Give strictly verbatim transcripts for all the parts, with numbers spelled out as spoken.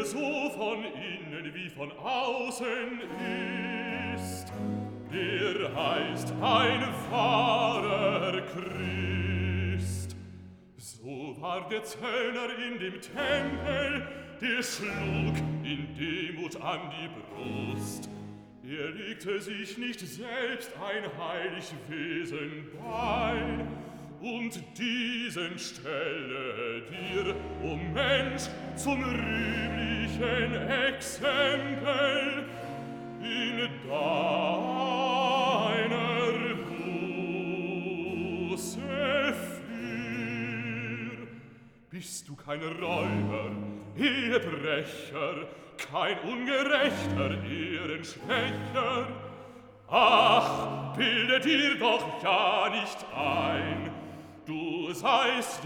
so von innen wie von außen ist, der heißt ein wahrer Christ. So war der Zöllner in dem Tempel, der schlug in Demut an die Brust. Er legte sich nicht selbst ein heilig Wesen bei, und diesen stelle dir, o Mensch, zum rühmlichen Exempel in deiner Buße führ. Bist du kein Räuber, Ehebrecher, kein ungerechter Ehrenschwächer? Ach, bilde dir doch ja nicht ein, du seist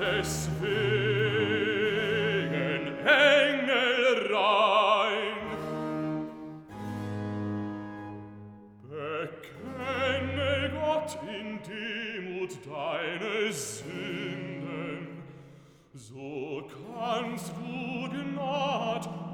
deswegen engelrein. Bekenne Gott in Demut deine Sünden, so kannst du Gnad